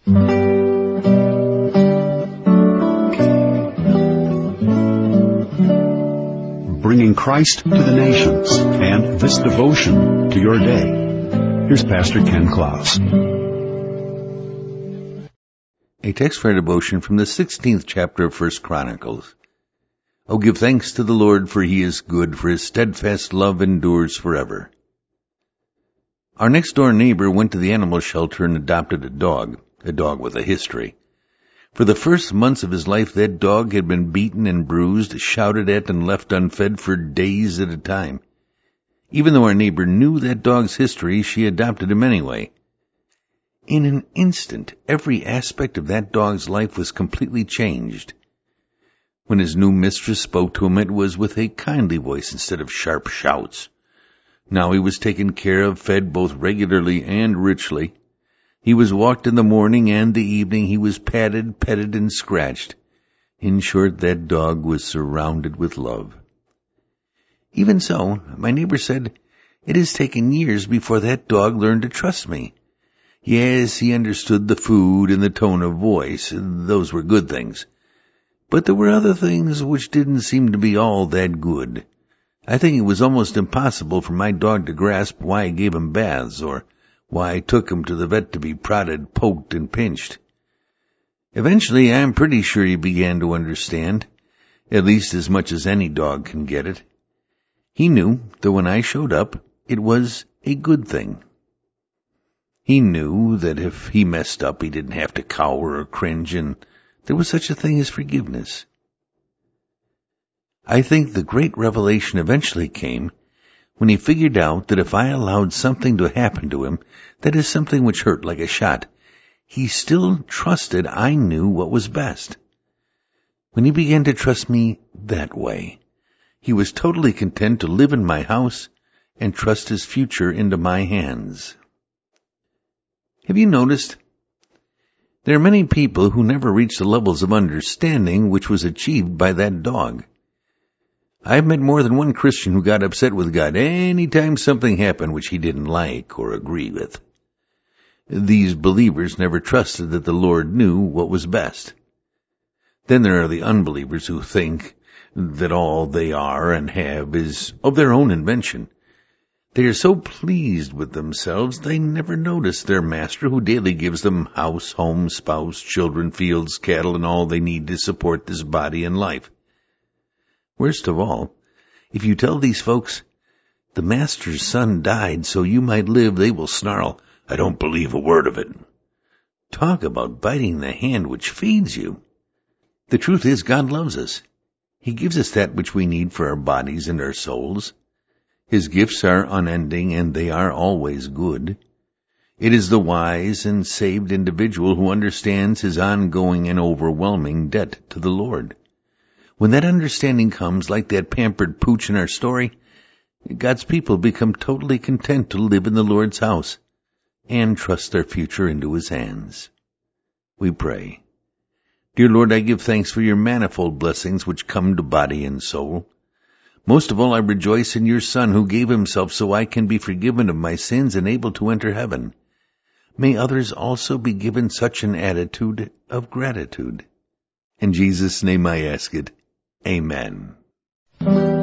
Bringing Christ to the nations and this devotion to your day. Here's Pastor Ken Klaus. A text for our devotion from the 16th chapter of 1 Chronicles. Oh, give thanks to the Lord, for he is good, for his steadfast love endures forever. Our next-door neighbor went to the animal shelter and adopted a dog with a history. For the first months of his life, that dog had been beaten and bruised, shouted at, and left unfed for days at a time. Even though our neighbor knew that dog's history, she adopted him anyway. In an instant, every aspect of that dog's life was completely changed. When his new mistress spoke to him, it was with a kindly voice instead of sharp shouts. Now he was taken care of, fed both regularly and richly. He was walked in the morning and the evening. He was patted, petted, and scratched. In short, that dog was surrounded with love. Even so, my neighbor said, it has taken years before that dog learned to trust me. Yes, he understood the food and the tone of voice. Those were good things. But there were other things which didn't seem to be all that good. I think it was almost impossible for my dog to grasp why I gave him baths, or why I took him to the vet to be prodded, poked, and pinched. Eventually, I'm pretty sure he began to understand, at least as much as any dog can get it. He knew that when I showed up, it was a good thing. He knew that if he messed up, he didn't have to cower or cringe, and there was such a thing as forgiveness. I think the great revelation eventually came when he figured out that if I allowed something to happen to him, that is, something which hurt like a shot, he still trusted I knew what was best. When he began to trust me that way, he was totally content to live in my house and trust his future into my hands. Have you noticed? There are many people who never reach the levels of understanding which was achieved by that dog. I've met more than one Christian who got upset with God any time something happened which he didn't like or agree with. These believers never trusted that the Lord knew what was best. Then there are the unbelievers who think that all they are and have is of their own invention. They are so pleased with themselves they never notice their master who daily gives them house, home, spouse, children, fields, cattle, and all they need to support this body and life. Worst of all, if you tell these folks, the master's son died so you might live, they will snarl, I don't believe a word of it. Talk about biting the hand which feeds you. The truth is, God loves us. He gives us that which we need for our bodies and our souls. His gifts are unending, and they are always good. It is the wise and saved individual who understands his ongoing and overwhelming debt to the Lord. When that understanding comes, like that pampered pooch in our story, God's people become totally content to live in the Lord's house and trust their future into his hands. We pray. Dear Lord, I give thanks for your manifold blessings which come to body and soul. Most of all, I rejoice in your Son who gave himself so I can be forgiven of my sins and able to enter heaven. May others also be given such an attitude of gratitude. In Jesus' name I ask it. Amen.